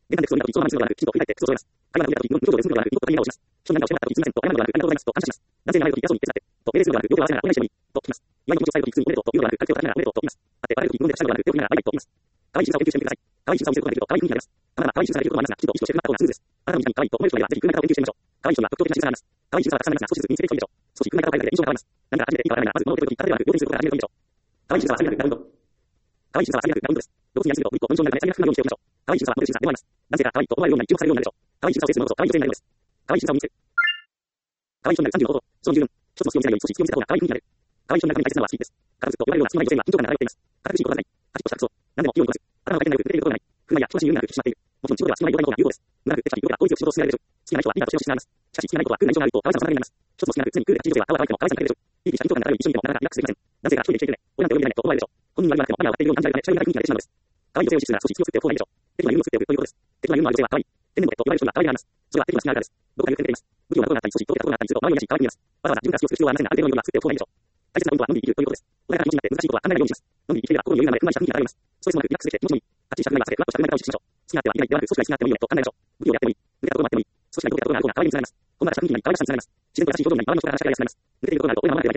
現在でクソミナとき、そのままにするのではなく、きちんと振り返って、クソを添えます。会話が無理だとき、無無条で済むのではなく、無ことが意味をします。人の名を知らなかったとき、すみませんと、謝るのではなく、ありがとうございますと感謝します。男性の名前を聞き、やそうに手伝って、と、命令するのではなく、よく合わせながらお願いしてもいい、と聞きます。祝いの気持ちを伝えるとき、普通におめでとうというのではなく、彼女を立てながらおめでとうと言います。あって、バレるとき、無言でしたのではなく、手を振りながらバイバイと言います。可愛い仕草を研究してみてください。可愛い仕草を見せることができると、可愛い雰囲気になります。あなたは可愛い仕草ができることもありますが、きちんと意識をしている方がスムーズです。あなたの見た目に可愛いと思える人がいれば、ぜひ空中型を研究してみましょう。可愛い人には特徴的な仕草があります。可愛い仕草はたくさんありますが、少しずつ身につけていってみましょう。少し空中型を変えるだけで印象が変わります。何か初めていいかわからないなら、まず物を受け取るとき、体ではなく、両手にすることから始めてみましょう。可愛い仕草はサビラフラウンド。可愛い仕草はサビラフラウンドです。露骨にやりすぎると、一個文章の中でサビラフなようにしておきましょう。可愛い仕草はモデル仕草でもあります。男性が可愛いと思われるようなに注目されるようになるでしょう。可愛い仕草を制する者こそ可愛い女性になるのです。可愛い仕草を見せる。可愛い人になるさんじゅうのこと、その十分。一つの隙を見せないように少し隙を見せた方が可愛い雰囲気になる。可愛い人になるために大切なのはスピードです。かずっと言われるような隙間ない女性は緊張感が流れています。堅苦しいことがない。カチッとしたクソ。何でも器用にこなす。頭の回転がよく出ていることがない。不満や人の信用になく引き締まっている。もちろん仕事では隙間ない状態の方が有効です。無駄なく手先、動が効率よく仕事を進められるでしょう。好きな人はリーダーとしてのしがあります。しかし好きな人は空な印象があると可愛さの差がになります。一つの隙間なく常にクールな女性は顔が可愛くても可愛さに欠けるでしょう。いい気した緊張感が漂う一緒にいてもなかなかリラックスできません。男性が一人で生きているね。俺なんて泳ぎでないと思われるでしょう。本人は言わなくても雨が上がっているように感じられるため、視界がない雰囲気が出てしまうのです。可愛い女性を意識するなら少し気をつけておく方がいいでしょう。適度なユーモアを作っておくということです。適度なユーモアの女性は可愛い。天然の手と言われる人が可愛いであります。それは適度な隙があるからです。どこかによく出ています。不器用なことがあったり、少しとけたことがあったりすると周りを見やし可愛く見えます。わざわざ自分から気をつける必要はありませんが、ある程度のユーモアを作っておく方がいいでしょう。大切なことはのんびり生きるということです。穏やかな気持ちになって難しいことは考えないようにします。のんびり生きていれば心に余裕が生まれ、不満した雰囲気が漂います。ストレスもなくリラックスできて気持ちもいい。はっきりした考えがさせ、ふわっとした考え方を意識しましょう。好きなってはいけないではなく、少しが好きなってもいいよねと考えましょう。不器用であってもいい。抜けたこともあってもいい。少しが抜けたことがある方が可愛いにつながります。ほんわかした雰囲気になり可愛らしさにつながります。自然と優しい表情になり、周りの人から話し合いやすくなります。抜けていることがあると、俺は守らなければいけない。と、男性の本能をすることができます。完璧主義者ではなく、最善主義者でありましょう。完璧主義者ではなく、最善主義者になりましょう。ある程度の余裕を作りながら、内省的に気持ちを保ち、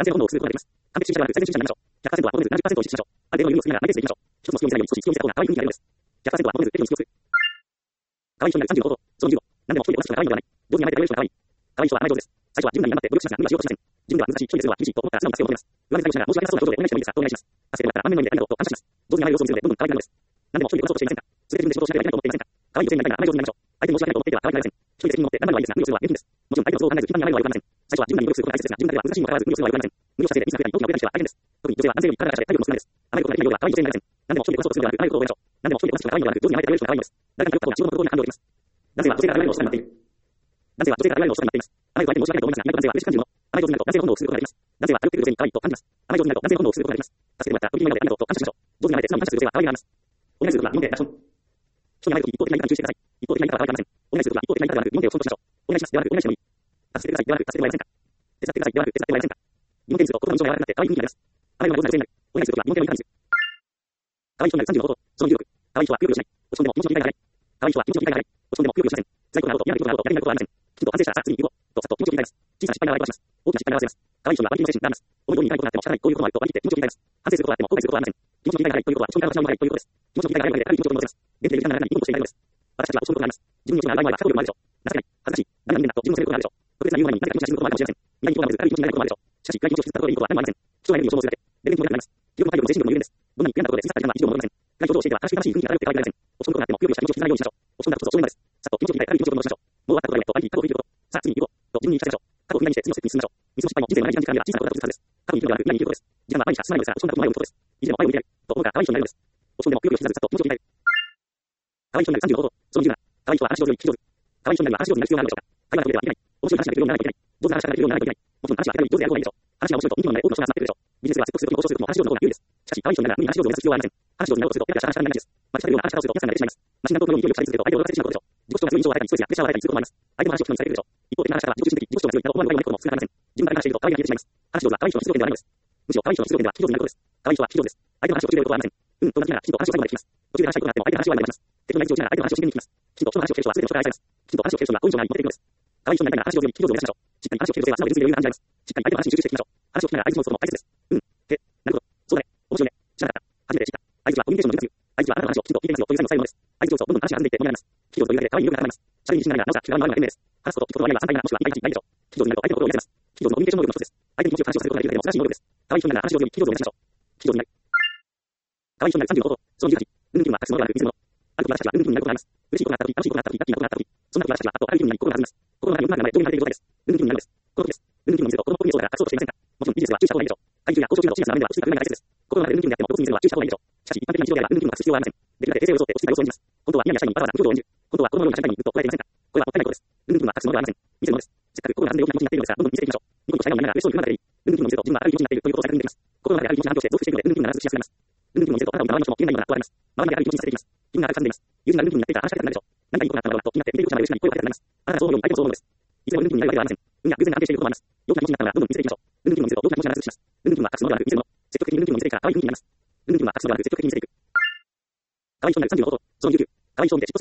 ある程度の余裕を作りながら、内省的に気持ちを保ち、少し気を見せた方が可愛い雰囲気が出るのです。ひゃくパーセントは求めず、適度に気をつける。可愛い人になるさんじゅうのこと、そのじゅうご。何でも一人で同じ人が可愛いのではない。上手に甘えてくれる人が可愛い。可愛い人は甘え上手です。最初は自分なりに頑張って努力しますが、無理はしようとしません。自分では難しい、一人でするのは厳しいと思ったら素直な助けを求めます。上手に最後しながら申し訳なさそうな表情でお願いしてもいいですかとお願いします。助けてもらったら満面の笑みでありがとうと感謝します。上手に甘える様子を見せるのでどんどん可愛くなるのです。何でも一人でこなそうとしていませんか。それで自分で仕事をしなければいけないと思っていませんか。可愛い女性になりたいなら甘え上手になりましょう。相手に申し訳ないと思っていては可愛くなりません。一人で責任を持って頑張るのはいいですが、無理をするのは現実です。もちろん相手の都合を考えず、頻繁に甘えるのは良くありません。最初は自分なりに努力することが大切ですが、自分だけは難しいにもかかわらず無理をするのは良くありません。無理をしたせいでミスが増えたり、大きな声が出たりしては大変です。特に女性は男性より体がしゃべ体力も少ないです。甘えることができないようは可愛い女性になりません。何でも一人でこなそうとするのではなく、甘えることを覚えましょう。何でも一人でこなす人が可愛いのではなく、上手に甘えてくれる人が可愛いのです。誰かに言った方が仕事のことに感動できます。男性は女性が甘えるのを下になっている。男性は女性が甘えるのを下になっています。甘えると相手に申し訳ないと思いますが、意外と男性は嬉しく感じるもの。甘え上手になると男性の本能をすることができます。男性は頼っている女性に可愛いと感じます。甘え上手になると男性の本能をすることができます。助けてもらった時に今までありがとうと感謝しましょう。上手に甘えて素直に感謝する女性は可愛いになります。お願いすることは日本でラクション。人に甘えるとき一方的な言い方に注意してください。一方的な言い方は可愛くありません。お願いすることは一方的な言い方ではなく、日本手を尊重しましょう。お願いしますではなく、お願いしてもいい。助けてくださいではなく、助けてもらえませんか。手伝ってくださいではなく、手伝ってもらえませんか。日本手にすると心の印象が柔らかくなって可愛い雰囲気になります。甘えるのが上手な女性になる。お願いするときは日本手の言い方にする。可愛い人になるさんじゅうのこと、そのじゅうろく。可愛い人はくよくよしない。落ち込んでも気持ちの切り替えが早い。可愛い人は気持ちの切り替えが早い。落ち込んでもくよくよしません。辛いことがあると嫌な出来事があるとやれないことはありません。きちんと反省したらさあ次に行こう。とさっと気持ちを切り替えます。小さな失敗なら相手はします。大きな失敗なら忘れます。可愛い人には割り切りの精神があります。思い通りにいかないことがあっても仕方ない。こういうこともあると割り切って気持ちを切り替えます。反省することがあっても後悔することはありません。気持ちの切り替えが早いということは落ち込みから立ち直りが早いということです。気持ちの切り替えが早いだけで軽い気持ちを取り戻せます。現地で時間が長いのにいいことをしていないのです。私たちは落ち込むことがあります。自分に落ちが荒い前は過去力もあるでしょう。情けない、恥ずかしい、何々人間だと自分を責めることがあるでしょう。特別な理由の前に何か気持ちが沈むこともあるかもしれません。未来に人がまず軽い気持ちになることもあるでしょう。しかし、暗い気持ちを沈めたことでいいことは何もありません。人はエネルギーを消耗するだけ。レベルにもなります。気力も体力も精神力も有限です。どんなに悔やんだことで過ぎ去った時間は一度も戻りません。暗い表情をしていれば悲しい悲しい雰囲気が漂って可愛くなりません。落ち込むことがあってもくよくよした気持ちを沈めないようにしましょう。落ち込んだらこそそういうのです。さっと気持ちを切り替え軽い気持ちを戻しましょう。もう終わったことだよと相手に過去を振り切ること。さあ次に行こう。と自分に言い聞かせましょう。過去を踏み台にして次のステップに進みましょう。水の失敗も人生の長い時間では小さなことだとするはずです。過去に生きるのではなく未来に生きることです。時間は毎日しか進まないのですが、落ち込んだことも前を向くことです。いずれも前を向いてやる。と思うから可愛い人になるのです。落ち込んでもくよくよしずさっと気持ちを切り替える。可愛い人になるさんじゅうのこと、そのじゅうなな。可愛い人は話し上手より聞き上手。可愛い人になる話し上手になる必要があるのでしょうか。会話が途切れてはいけない。面白い話ができるようにならないといけない。上手な話ができるようにならないといけない。もちろん話は下手に上手である方がいいでしょう。話が面白いと人気のない多くの人が集まってくるでしょう。ビジネスでは説得するときも交渉するときも話し上手の方が有利です。しかし、可愛い人になるなら無理に話し上手を目指す必要はありません。話し上手になろうとするとペラペラした話がないです。またしたような話し方をすると皆さんが出てしまいます。マシンガントークのように勢いよくしゃべり続けると相手を驚かせてしまうことでしょう。自己主張が強い印象を与えたり、ストレスやプレッシャーを与えたりすることもあります。相手の話を聞くのにされているでしょう。一方的な話から自己中心的、自己主張が強いなど思わぬ場合はないことも少なくありません。自分だけ話していると可愛いが消えてしまいます。話し上手は可愛い人の出力点ではないのです。むしろ可愛い人の出力点では聞き上手になることです。可愛い人は聞き上手です。相手の話を途中で言うことはありません。うんと同じながらきちんと話を最後まで聞きます。途中で話したいことがあっても相手の話を前に出します。適当な位置をしながら相手の話を自然に聞きます。きちんと人の話を聞ける人は全ての人から愛されます。きちんと話を聞ける人が好印象があり持っているのです。可愛い人になりたいなら話を上手に聞き上手を目指しましょう。しっかり話を聞ける女性は素直で純粋で余裕が感じられます。しっかり相手の話に集中して聞きましょう。話を聞きながら相手のことも大切です。うん。へ、なるほど。そうだね。面白いね。知らなかった。初めて知った。相手はコミュニケーションの上手です。相手はあなたの話をきちんと聞いていますよという最後のです。相手上手とどんどん話が弾んでいって盛り上がります。聞き上手というだけで可愛い魅力が高まります。しゃべりに自信がないならなおさら気が回るのが天命です。話すこと、聞くことの割合はさんばいならもしくはにばいいち、倍でしょう。聞き上手になると相手の心を癒せます。聞き上手のコミュニケーション能力の一つです。相手に気持ちを話をすることができるだけでも素晴らしい能力です。可愛い人になるなら話を上手に聞き上手を目指しましょう。聞き上手になる。可愛い人になるさんじゅうのこと、そのじゅうはち。うんぬんは隠すものではなく見せるもの。ある時私たちはうんぬんになることがあります。嬉しいことがあった時、楽しいことがあった時、ラッキーなことがあった時、そんな時私たちはあとある意味になり心が弾みます。心が良くなる前、どうになっている状態です。うんぬんになるのです。この時です。うんぬんに見せると、子供っぽく見えそうだから隠そうとしていませんか。もちろんビジネスでは注意した方がいいでしょう。会議中や交渉中などシリアスな場面では落ち着いた振る舞いが大切です。心の中でうんぬんになっても様子見せるのは注意した方がいいでしょう。しかし一般的な日常ではうんぬんに隠す必要はありません。できるだけ訂正を装って落ち着いた様子を演じます。本当は嫌な社員にわざわざ無表情を演じる。本当は子供のような社員にずっと捉えていませんか。これはもったいないことです。うんぬんは隠すものではありません。見せるものです。せっかく心が弾んで大きな気持ちになっているのですが、どんどん見せていきましょう。ニコニコとした笑顔を見ながら嬉しそうに振る舞うだけでいい。うんぬんに見せると自分は明るい気持ちになっているということを再確認できます。心の中で明るい気持ちの反応をして増幅していくので、うんぬんにならずしやすくなります。うんぬんに見せるとあなたを見る周りの人も気分がいいのがわかります。周りに明るい気持ちにさせていきます。気分が明るく感じています。友人がうんぬんになっていたら話しかけたくなるでしょう。何かいいことがあったのだろうと気になって見ている人が嬉しくなり声をかけたくなります。あなたはそう思うように相手もそう思うのです。いつもうんぬんになるわけではありません。運や偶然が安定していることもあります。良きな気持ちになったのでどんどん見せていきましょう。うんぬんに見せると良きな気持ちが長続きします。うんぬんは隠すものではなく見せるもの。積極的にうんぬんを見せていから可愛い雰囲気になります。うんぬんは隠すものではなく積極的に見せていく。可愛い人になるさんじゅうのこと、そのじゅうきゅう。可愛い人を見て嫉妬するのではない。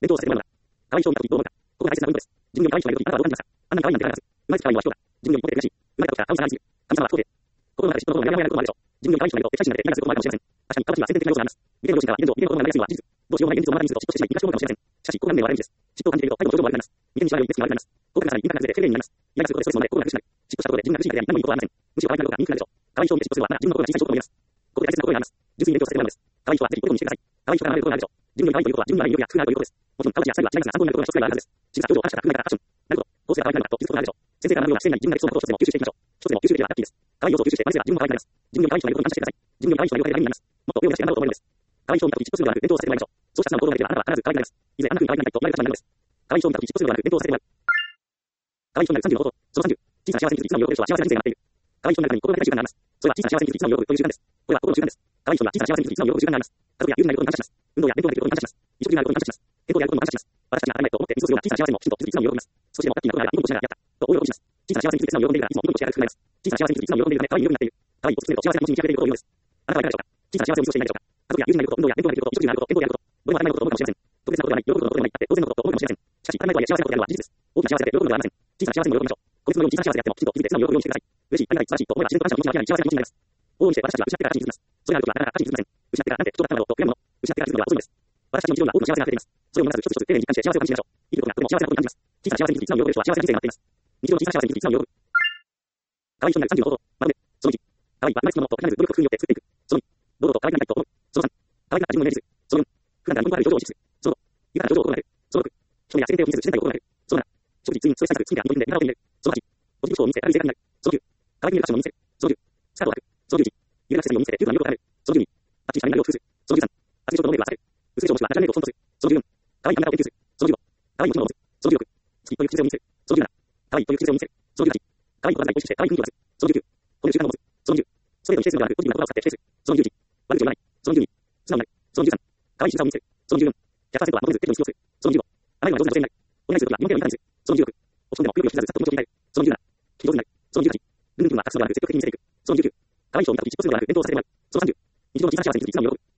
弁当をさせてもらうのだ。可愛い商品だと一方思うが、ここが大切なポイントです。自分より可愛い人がいるとあなたはどう感じますか？あんなに可愛いなんて考えられます。うまい可愛いは人だ。自分より持っているらしい。生まれた時から可愛さがありすぎる。神様は不幸で。心の中で嫉妬の方がややややなこともあるでしょう。自分より可愛い人がいると、敵対心が出て嫌なすることもあるかもしれません。確かに、魂は先天的な要素があります。見ての両親からは、見ての、見てのことを学び出すのは事実。どうしようもない現実を学びにすると、嫉妬してしまい、東方かもしれません。しかし、好感面ではあるんです。嫉妬を感じていると、態度の表情も悪くなります。見てにしまうように手つきが悪くなります。好感がさらに、敏感な感じで不利になります。嫌がすることでストレスもまで心が苦しくなる。嫉妬したことで自分が苦しいだけであり、何もいいことはありません。むしろ可愛くなる方が人気になるでしょう。可愛い人を見て嫉妬するは、まだ自分の心が小さい証拠と思います。ここで大切なことがあります。純粋に勉強させてもらうのです。可愛い人はぜひ男にしてください。可愛い人から学べることがあるでしょう。自分より可愛いということは、自分には魅力や工夫があるということです。もちろん、形やスタイルは違いますが、参考になることが一つくらいはあるはずです。仕草、表情、話した工夫からアクション。なるほど。こうすれば可愛くなると気づくことがあるでしょう。先生から学ぶような姿勢なり、自分ができそうなことを一つでも吸収していきましょう。一つでも吸収できればラッキーです。可愛い要素を吸収して真似すれば自分も可愛くなります。自分より可愛い人がいることに感謝してください。自分より可愛い人がいるおかげで何になります。もっと上を目指して頑張ろうと思えるのです。可愛い人を見たとき嫉妬するのではなく、弁当をさせてもらいましょう。そうした素直な心がければあなたは必ず可愛くなります。以前あんな風に可愛くなりたいと言われた人になるのです。可愛い人を見たとき嫉妬するのではなく、弁当をさせてもらう。可愛い人になるさんじゅうのこと。そのさんじゅう、小さな幸せに気づき、素直に喜べる人は幸せな人生になっている。可愛い人になるために心がけたい習慣があります。それは小さな幸せに気づき、素直に喜ぶという習慣です。これは心の習慣です。可愛い人には小さな幸せに気づき、素直に喜ぶ習慣があります。家族や友人がいることに感謝します。運動や勉強ができることに感謝します。衣食住があることに感謝します。健康であることに感謝します。私たちが当たり前と思って見過ごすような小さな幸せにもきちんと気づき、素直に喜びます。少しでもラッキーなことがあれば、ニコニコしながらやったと大喜びします。小さな幸せに気づき、素直に喜んでいるから、いつもニコニコしやすくなります。小さな幸せに気づき、素直に喜んでいるため、可愛い色になっている。可愛いを突き詰めると幸せな気持ちに満ち溢れていることを言うのです。あなたはいかがでしょうか？小さな幸せに過ごしていないでしょうか？家族や友人がいること、運動や勉強ができること、衣食住があること、健康であること、どれも当たり前のことと思うかもしれません。特別なことではない、喜ぶことでもない、だって当然のことと思うかもしれません。しかし、当たり前とはいえ幸せなことであるのは事実です。大きな幸せで喜ぶのではありません。小さな幸せにも喜びましょう。個別のように小さな幸せであっても、きちんと気づいて素直に喜ぶようにしてください。嬉しい、ありがたい、素晴らしいと思えば自然と感謝の気持ちが飽きない幸せな気持ちになります。往々にして私たちは失ってから価値に気づきます。それがあるときはなかなか価値に気づきません。失ってからなんて人だったなどと悔やむもの。失ってから気づくのは遅いのです。私たちの日常には多くの幸せが溢れています。それをまず一つ一つ丁寧に感じて幸せを感じてみましょう。生きることがとても幸せなことに感じます。小さな幸せに気づき素直に喜べる人は幸せな人生になっています。日常の小さな幸せに気づき素直に喜ぶ。可愛い人になるさんじゅうのこと。まとめ。そのいち。可愛いは生まれつきのものと限らず努力と工夫によって作っていく。そのに。堂々と可愛くなりたいと思う。そのさん。可愛くなった自分をイメージする。そのよん。普段からニコニコある表情を意識する。そのご。豊かな表情を心がける。そのろく。人目や世間体を気にせず自然体を心がける。そのなな。食事、睡眠、ストレス対策、スキンケア、二度で見習うようになる。そのはち。ポジティブ思考を見せ、明るい性格になる。そのきゅう。可愛く見えるファッションを身につける。そのじゅう。スカートを履く。そのじゅういち。有楽セレモンを見せて、流度が魅力がある。そのじゅうに。バッチリした髪型を工夫する。そのじゅうさん。厚いショートのメイクを合わせる。薄いショートもしくはナチュラルメイクを尊重する。そのじゅうよん。可愛い髪型を研究する。そのじゅうご。可愛い持ち物を持つ。そのじゅうろく。好きという口癖を身につける。そのじゅうなな。可愛いという口癖を身につける。そのじゅうはち。可愛い言葉遣いを意識して可愛い雰囲気を出す。そのじゅうきゅう。こういう習慣を持つ。そのじゅう。ストレートに否定するのではなく、ポジティブな言葉を使って否定する。そのじゅういち。悪口を言わない。そのじゅうに。素直になる。そのじゅうさん。可愛い仕草を身につける。そのじゅうよん。ひゃくパーセント は求めず適度に必要する。そのじゅうご。あらゆる上手な女性になる。お願いするときは身の毛を見たにする。そのじゅうろく。オプションでもくよくよ引きずらずざっと気持ちを切り替える。そのじゅうなな。気上手になる。そのじゅうはち。ルンルンは隠すのではなく積極的に見せていく。そのじゅうきゅう。可愛い人を見たとき嫉妬するのではなく弁当をさせてもらう。そのさんじゅう。日常の小さな幸せに気づき素直に喜ぶ。